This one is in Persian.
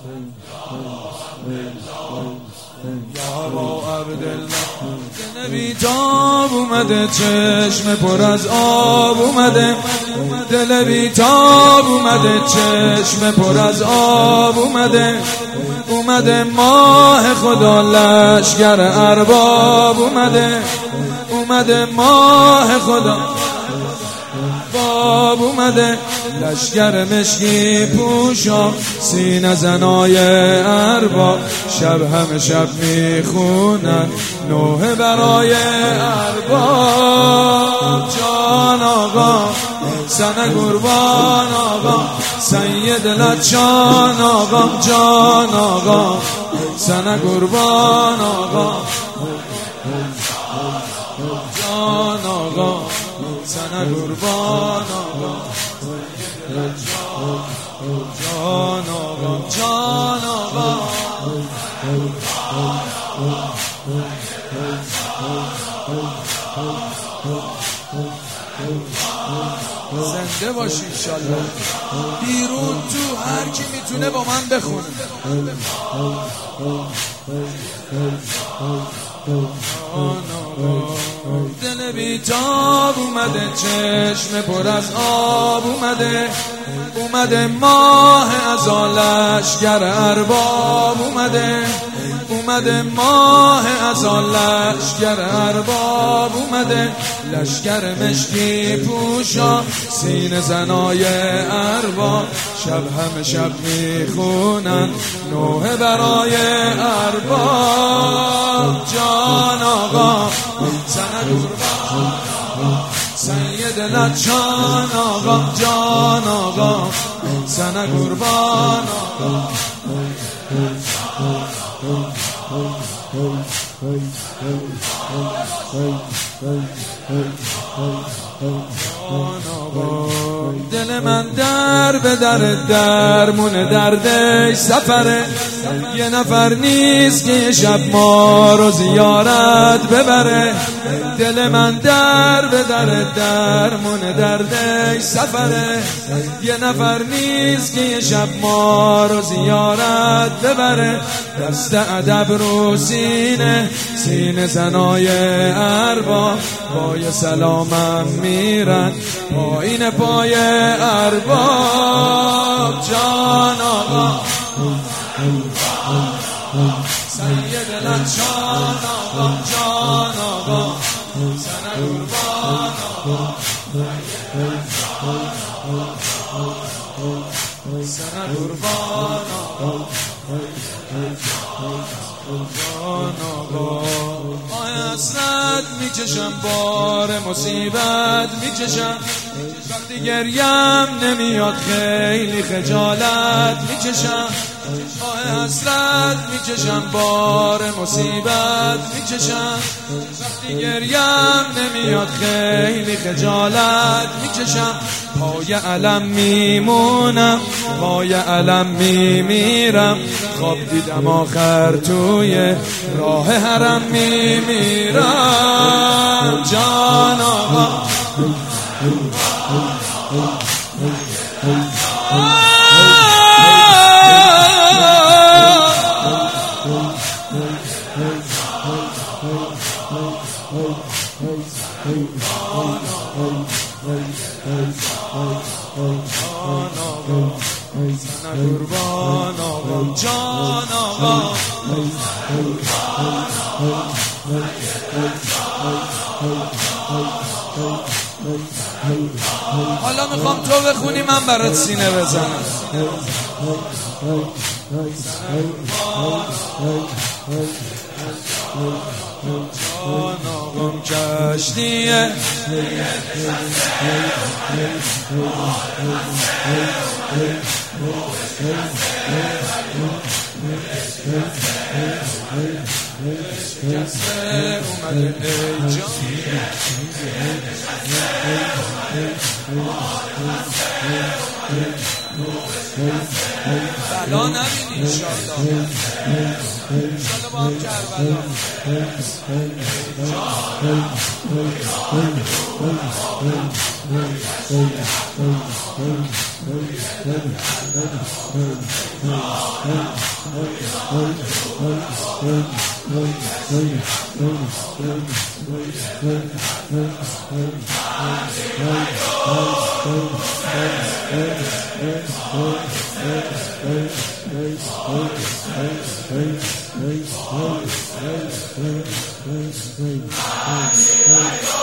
یا با عبدالله نبی تاب اومده، چشم پر از آب اومده، دل بی تاب اومده، چشم پر از آب اومده، اومده ماه خدا لشگر ارباب اومده، اومده ماه خدا باب اومده، لشگر مشکی پوشا سینه زنای ارباب، شب همه شب میخونن نوحه برای ارباب. جان آقا سن قربان آقا، سید لچان آقا، جان آقا سن قربان آقا، جان آقا سن قربان آقا، جان آقا، جان آقا. زنده باشی انشالله. بیرون تو هر کی میتونه با من بخونه. دل بیتاب اومده، چشم پر از آب اومده، اومده ماه از لشگر ارباب اومده، اومده ماه از لشگر ارباب اومده، لشگر مشکی پوشا سینه زنای ارباب، شب همه شب میخونن نوحه برای ارباب. جان آقا سن قربان آقا، سید لچان آقا، جان آقا سن قربان آقا. دل من در به درمون دردش سفره، یه نفر نیست که یه شب ما رو زیارت ببره. دل من در به درمون دردش سفره، یه نفر نیست که یه شب ما رو زیارت ببره. دست ادب رو سینه زنای ارباب، پای سلامم میرن پایین پای ارباب. جان آقا سید لچان آقا، جان آقا سن قربان آقا، سن قربان آقا، جان آقا. آه حسرت میکشم، بار مصیبت میکشم، وقتی گریم نمیاد خیلی خجالت میکشم. آه حسرت میکشم، بار مصیبت میکشم، وقتی گریم نمیاد خیلی خجالت میکشم. پای علم میمونم، پای علم میمیرم، خواب دیدم آخر توی راه حرم میمیرم. جان آقا قربان آقا، جان آقا. حالا میخوام تو بخونی من برات سینه بزنم. جان آقام کشتیه اومده ای جان، بلا نبینی انشالله، انشالله با هم کربلا. Hey,